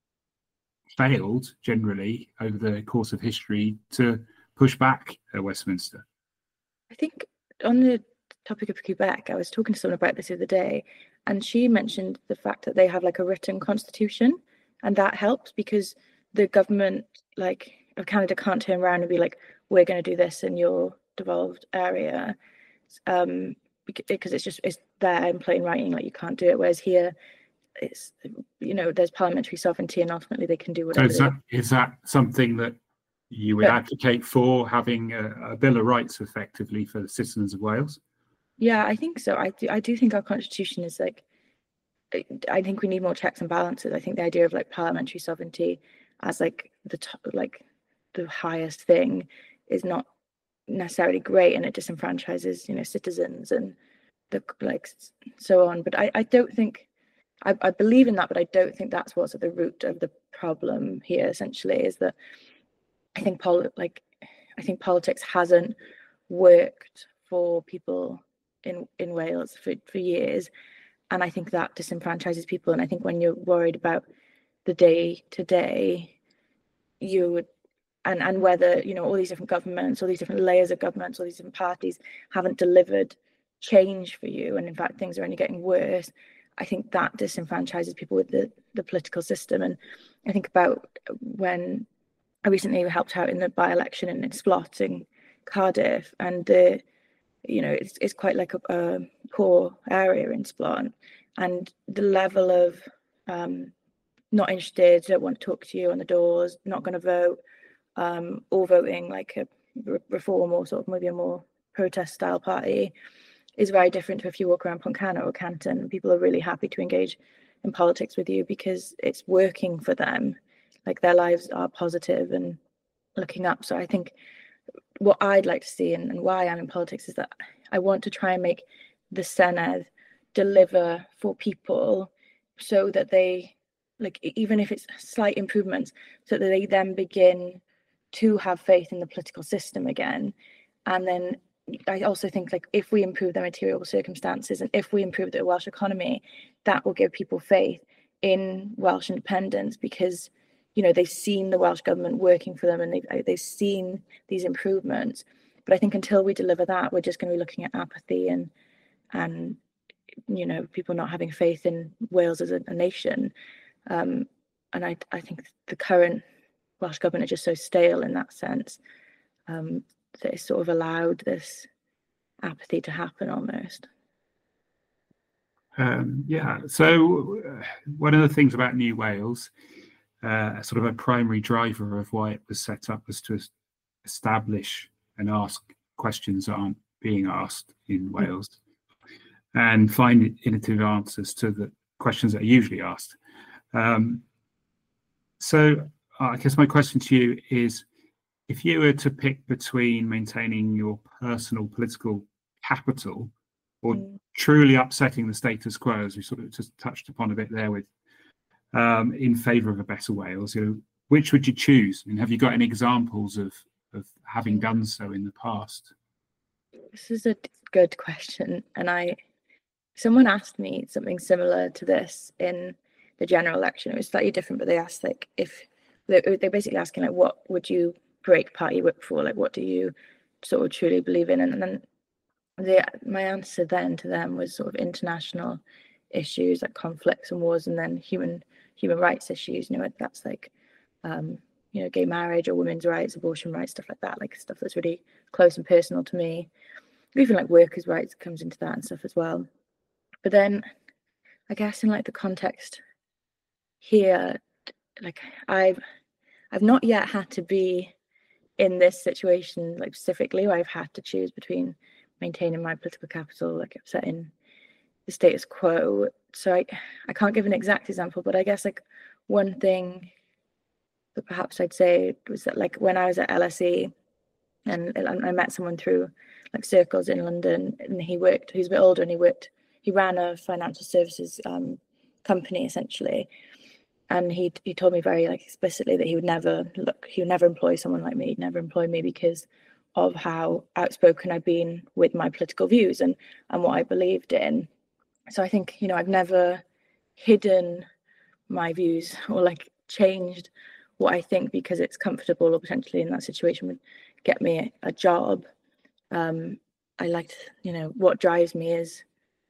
failed generally over the course of history to push back at Westminster? I think on the topic of Quebec, I was talking to someone about this the other day, and she mentioned the fact that they have like a written constitution, and that helps because the government like of Canada can't turn around and be like, we're going to do this in your devolved area, um, because it's just it's there in plain writing, like you can't do it. Whereas here, it's, you know, there's parliamentary sovereignty, and ultimately they can do whatever. So is that is that something that you would but, advocate for, having a, a Bill of Rights effectively for the citizens of Wales? Yeah, I think so. I do, I do think our constitution is like, I think we need more checks and balances. I think the idea of like parliamentary sovereignty as like the top, like the highest thing is not necessarily great, and it disenfranchises, you know, citizens and the like so on. But I, I don't think I, I believe in that, but I don't think that's what's at the root of the problem here. Essentially, is that I think pol like I think politics hasn't worked for people in in Wales for for years, and I think that disenfranchises people. And I think when you're worried about the day to day, you would and and whether, you know, all these different governments, all these different layers of governments, all these different parties haven't delivered change for you, and in fact things are only getting worse, I think that disenfranchises people with the the political system. And I think about when I recently helped out in the by-election in Splot in Cardiff, and the you know it's it's quite like a, a poor area in Splot, and the level of um not interested, don't want to talk to you on the doors, not going to vote, um, or voting like a re reform or sort of maybe a more protest style party is very different to if you walk around Pontcanna or Canton. People are really happy to engage in politics with you because it's working for them. Like their lives are positive and looking up. So I think what I'd like to see, and, and why I'm in politics, is that I want to try and make the Senedd deliver for people so that they, like, even if it's slight improvements, so that they then begin to have faith in the political system again. And then I also think, like, if we improve their material circumstances and if we improve the Welsh economy, that will give people faith in Welsh independence, because, you know, they've seen the Welsh government working for them and they've, they've seen these improvements. But I think until we deliver that, we're just going to be looking at apathy and, and you know, people not having faith in Wales as a, a nation. Um, and I, I think the current Welsh government are just so stale in that sense, um, that it's sort of allowed this apathy to happen almost. Um, yeah, so uh, one of the things about New Wales, uh, sort of a primary driver of why it was set up, was to establish and ask questions that aren't being asked in Wales, and find innovative answers to the questions that are usually asked. Um, so uh, I guess my question to you is, if you were to pick between maintaining your personal political capital or mm. truly upsetting the status quo, as we sort of just touched upon a bit there, with um, in favour of a better Wales, you know, which would you choose? And have you got any examples of, of having done so in the past? This is a good question. And I, someone asked me something similar to this in the general election. It was slightly different, but they asked, like, if they, they're basically asking, like, what would you break party whip for? Like, what do you sort of truly believe in? And, and then the, my answer then to them was sort of international issues like conflicts and wars, and then human human rights issues. You know, that's like, um, you know, gay marriage or women's rights, abortion rights, stuff like that, like stuff that's really close and personal to me. Even like workers' rights comes into that and stuff as well. But then I guess in like the context here, like I've I've not yet had to be in this situation, like specifically, where I've had to choose between maintaining my political capital, like upsetting the status quo. So I, I can't give an exact example, but I guess like one thing that perhaps I'd say was that, like, when I was at L S E, And I met someone through like circles in London, and he worked, he's a bit older, and he worked, he ran a financial services um, company essentially. And he he told me very like explicitly that he would never look, he would never employ someone like me, he'd never employ me because of how outspoken I'd been with my political views and and what I believed in. So I think, you know, I've never hidden my views or like changed what I think because it's comfortable or potentially in that situation would get me a, a job. Um, I liked, you know, what drives me is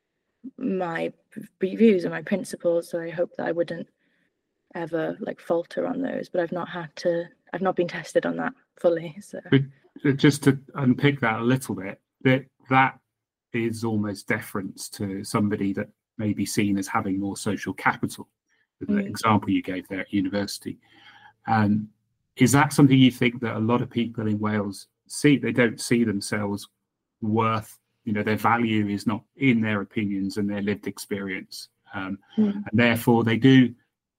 my views and my principles. So I hope that I wouldn't ever like falter on those, but I've not had to, I've not been tested on that fully. So but just to unpick that a little bit, that that is almost deference to somebody that may be seen as having more social capital, the mm. example you gave there at university. Um, is that something you think that a lot of people in Wales see? They don't see themselves worth, you know, their value is not in their opinions and their lived experience. Um, mm. And therefore they do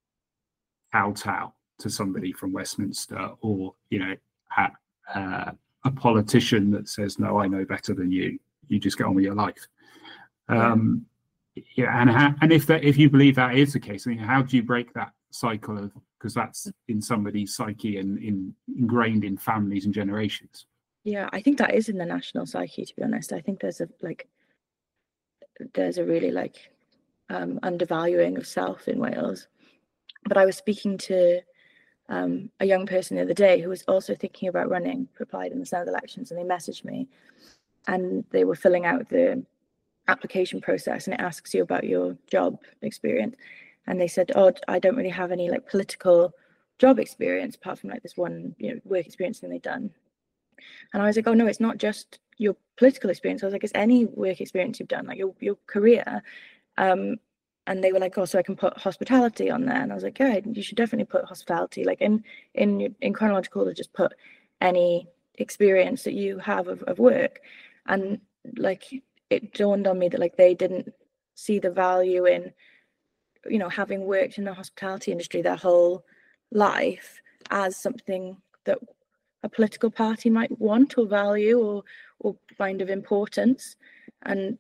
kowtow to somebody from Westminster, or, you know, a, uh, a politician that says, no, I know better than you. You just get on with your life. Um, yeah. yeah and how, and if that, if you believe that is the case, I mean, how do you break that cycle of, because that's in somebody's psyche and in, ingrained in families and generations? Yeah, I think that is in the national psyche, to be honest. I think there's a like there's a really like um undervaluing of self in Wales. But I was speaking to um a young person the other day who was also thinking about running for Plaid in the Senedd elections, and they messaged me and they were filling out the application process, and it asks you about your job experience. And they said, oh, I don't really have any like political job experience apart from like this one, you know, work experience thing they've done. And I was like, oh no, it's not just your political experience. I was like, it's any work experience you've done, like your your career. Um, and they were like, oh, so I can put hospitality on there. And I was like, yeah, you should definitely put hospitality. Like in in in chronological order, just put any experience that you have of, of work. And like it dawned on me that like they didn't see the value in, you know, having worked in the hospitality industry their whole life as something that a political party might want or value or or find of importance. And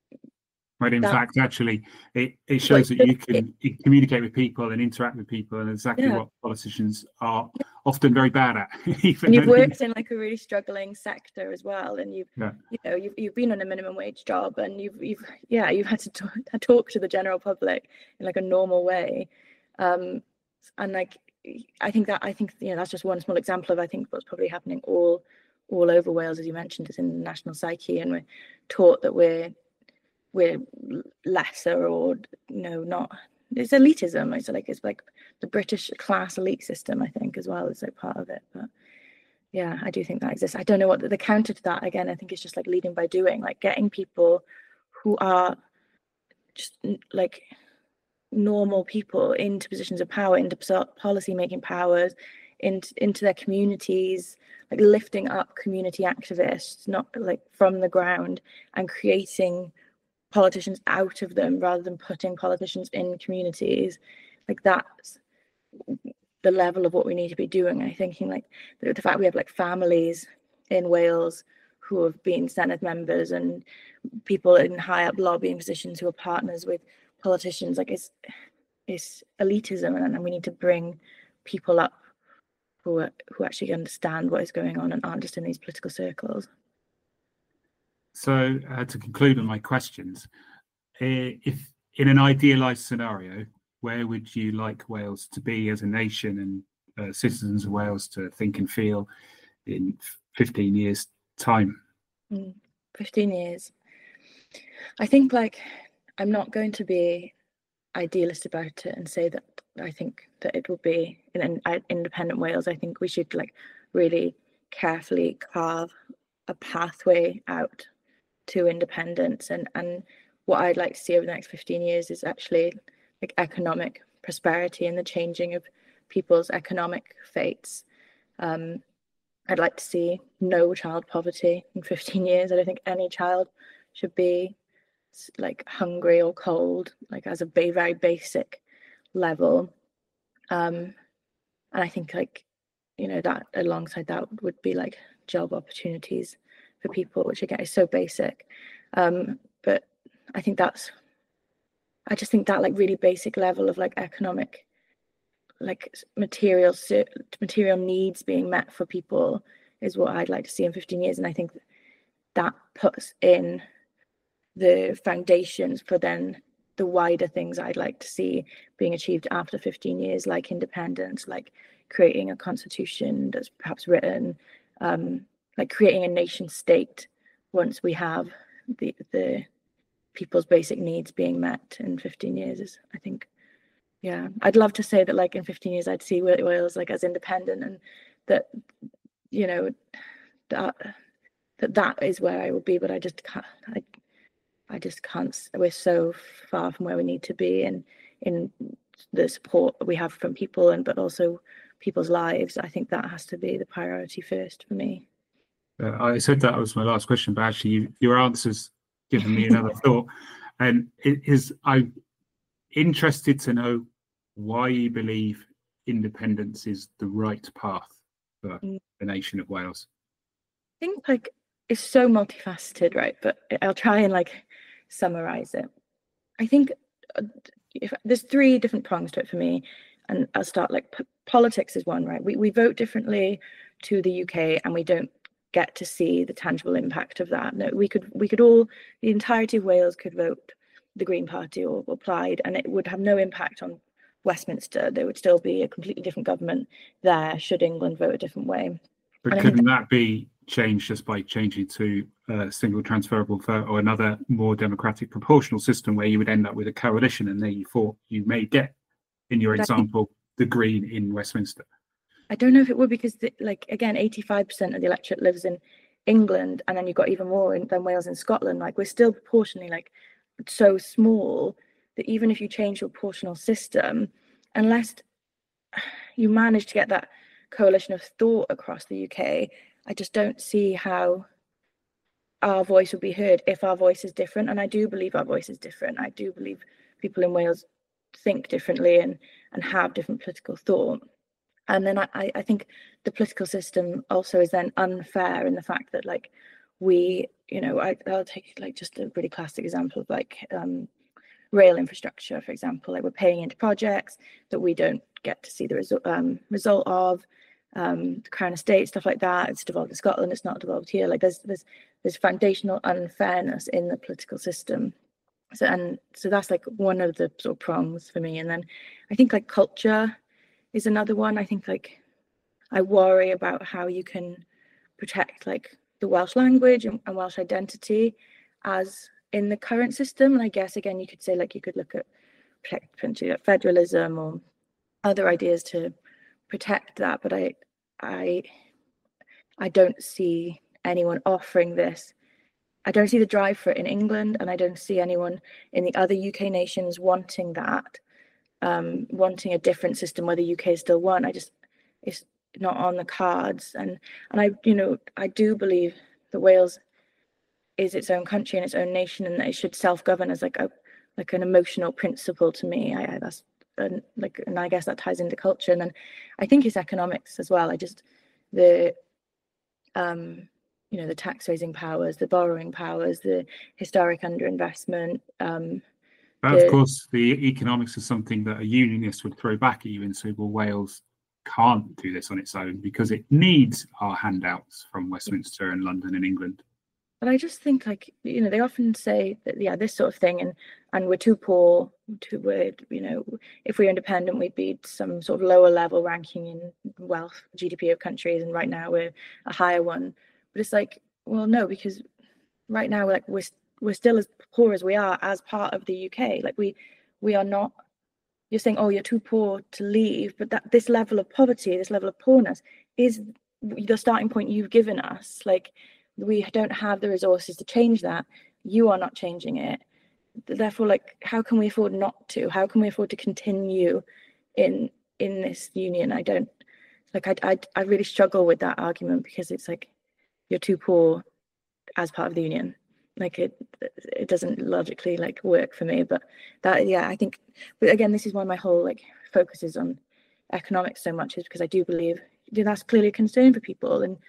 right, in that, fact, actually, it, it shows like, that you can, it, you can communicate with people and interact with people, and exactly yeah. what politicians are often very bad at. Even and you've worked in like a really struggling sector as well, and you've yeah. you know you've you've been on a minimum wage job, and you've you've yeah you've had to talk, talk to the general public in like a normal way, um, and like I think that I think you know that's just one small example of I think what's probably happening all all over Wales, as you mentioned, is in the national psyche, and we're taught that we're we're lesser or you know not. It's elitism. It's like it's like the British class elite system, I think, as well is like part of it. But yeah, I do think that exists. I don't know what the, the counter to that again. I think it's just like leading by doing, like getting people who are just like normal people into positions of power, into policy making powers, into into their communities, like lifting up community activists, not like from the ground, and creating politicians out of them rather than putting politicians in communities. Like that's the level of what we need to be doing. I thinking like the, the fact we have like families in Wales who have been Senedd members and people in high up lobbying positions who are partners with politicians, like it's it's elitism, and, and we need to bring people up who are, who actually understand what is going on and aren't just in these political circles. So uh, to conclude on my questions, uh, if in an idealized scenario, where would you like Wales to be as a nation and uh, citizens of Wales to think and feel in fifteen years time? Mm, fifteen years. I think like I'm not going to be idealist about it and say that I think that it will be in an independent Wales. I think we should like really carefully carve a pathway out to independence, and and what I'd like to see over the next fifteen years is actually like economic prosperity and the changing of people's economic fates. um I'd like to see no child poverty in fifteen years. I don't think any child should be like hungry or cold, like as a very basic level. um and I think like you know that alongside that would be like job opportunities for people, which again is so basic. Um, but I think that's, I just think that like really basic level of like economic, like material, material needs being met for people is what I'd like to see in fifteen years. And I think that puts in the foundations for then the wider things I'd like to see being achieved after fifteen years, like independence, like creating a constitution that's perhaps written, um, like creating a nation state once we have the the people's basic needs being met in fifteen years is, I think, yeah, I'd love to say that like in fifteen years I'd see Wales like as independent, and that, you know, that that, that is where I would be, but I just can't, I, I just can't, we're so far from where we need to be, and in the support we have from people, and but also people's lives. I think that has to be the priority first for me. Uh, I said that was my last question, but actually you, your answer's given me another thought. And it is, I'm interested to know why you believe independence is the right path for mm. the nation of Wales. I think like it's so multifaceted, right? But I'll try and like summarize it. I think if there's three different prongs to it for me, and I'll start like p- politics is one, right? We we vote differently to the U K, and we don't get to see the tangible impact of that. No, we could we could all, the entirety of Wales could vote the Green Party or, or Plaid, and it would have no impact on Westminster. There would still be a completely different government there should England vote a different way. But and couldn't that be changed just by changing to a single transferable vote or another more democratic proportional system where you would end up with a coalition, and then you thought you may get, in your example, the Green in Westminster? I don't know if it would, because the, like again, eighty-five percent of the electorate lives in England, and then you've got even more in, than Wales and Scotland. Like we're still proportionally like so small that even if you change your proportional system, unless you manage to get that coalition of thought across the U K, I just don't see how our voice will be heard if our voice is different. And I do believe our voice is different. I do believe people in Wales think differently and and have different political thought. And then I, I think the political system also is then unfair in the fact that like we, you know, I, I'll take like just a really classic example of like um, rail infrastructure, for example. Like we're paying into projects that we don't get to see the result um, result of. Um, the Crown Estate, stuff like that. It's devolved in Scotland. It's not devolved here. Like there's there's there's foundational unfairness in the political system. So and so that's like one of the sort of prongs for me. And then I think like culture is another one. I think like I worry about how you can protect like the Welsh language and, and Welsh identity as in the current system. And I guess again you could say like you could look at protect potentially like federalism or other ideas to protect that, but I I I don't see anyone offering this. I don't see the drive for it in England, and I don't see anyone in the other U K nations wanting that, um, wanting a different system where the U K is still one. I just, it's not on the cards. And and I, you know, I do believe that Wales is its own country and its own nation, and that it should self-govern as like a like an emotional principle to me. I, I that's and like, and I guess that ties into culture. And then I think it's economics as well. I just the um you know the tax raising powers, the borrowing powers, the historic underinvestment. Um, but the, of course, the economics is something that a unionist would throw back at you and say, well, Wales can't do this on its own because it needs our handouts from Westminster and London and England. But I just think, like, you know, they often say that, yeah, this sort of thing, and and we're too poor to, we're, you know, if we're independent, we'd be some sort of lower level ranking in wealth, G D P of countries, and right now we're a higher one. But it's like, well, no, because right now, like, we're we're still as poor as we are as part of the U K. Like, we we are not. You're saying, oh, you're too poor to leave, but that this level of poverty, this level of poorness, is the starting point you've given us. Like, we don't have the resources to change that. You are not changing it. Therefore, like, how can we afford not to? How can we afford to continue in in this union? I don't like. I I I really struggle with that argument, because it's like you're too poor as part of the union. Like it it doesn't logically like work for me. But that, yeah, I think. But again, this is why my whole like focus is on economics so much, is because I do believe that's clearly a concern for people. And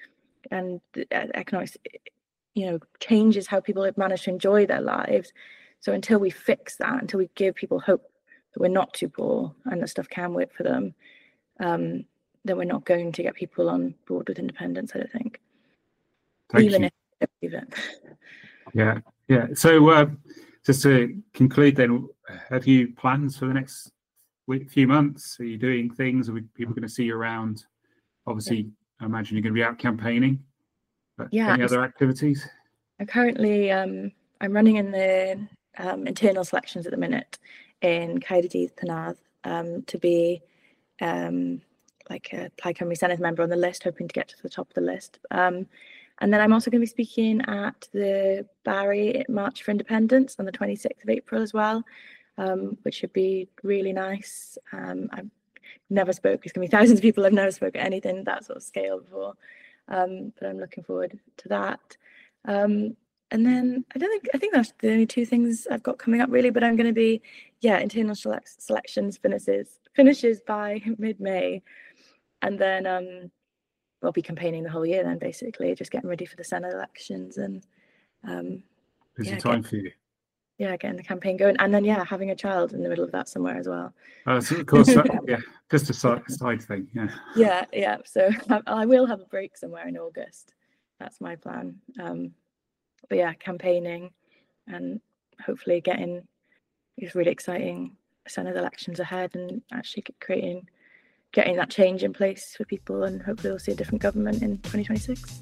and the economics, you know, changes how people have managed to enjoy their lives. So until we fix that, until we give people hope that we're not too poor and that stuff can work for them, um, then we're not going to get people on board with independence, I don't think. Thank Even you. if they believe it. Yeah, yeah. So uh, just to conclude then, have you plans for the next week, few months? Are you doing things? Are we, people going to see you around? Obviously, yeah. I imagine you're going to be out campaigning. But yeah. Any other activities? I'm currently, um, I'm running in the um, internal selections at the minute in Caerdydd Penarth um, to be um, like a Plaid Cymru Senedd member on the list, hoping to get to the top of the list. Um, and then I'm also going to be speaking at the Barry March for Independence on the twenty-sixth of April as well, um, which should be really nice. Um, I've never spoke, it's going to be thousands of people, I've never spoken at anything that sort of scale before, um, but I'm looking forward to that. Um, and then I don't think, I think that's the only two things I've got coming up really, but I'm going to be, yeah, internal select selections finishes, finishes by mid-May. And then um, we'll be campaigning the whole year then, basically, just getting ready for the Senedd elections and um, busy yeah, time get, for you. Yeah, getting the campaign going. And then, yeah, having a child in the middle of that somewhere as well. Uh, so of course, uh, yeah, just a side, side thing, yeah. Yeah, yeah. So I, I will have a break somewhere in August. That's my plan. Um, but yeah, campaigning and hopefully getting these really exciting Senedd elections ahead and actually creating, getting that change in place for people, and hopefully we'll see a different government in twenty twenty-six.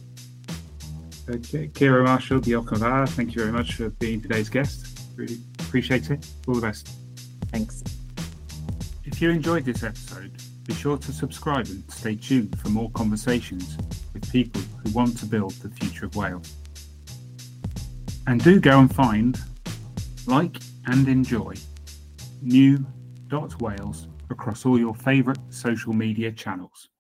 Okay, Ciara Marshall, Diolch yn fawr. Thank you very much for being today's guest. Really appreciate it. All the best. Thanks. If you enjoyed this episode, be sure to subscribe and stay tuned for more conversations with people who want to build the future of Wales. And do go and find, like and enjoy new dot Wales across all your favourite social media channels.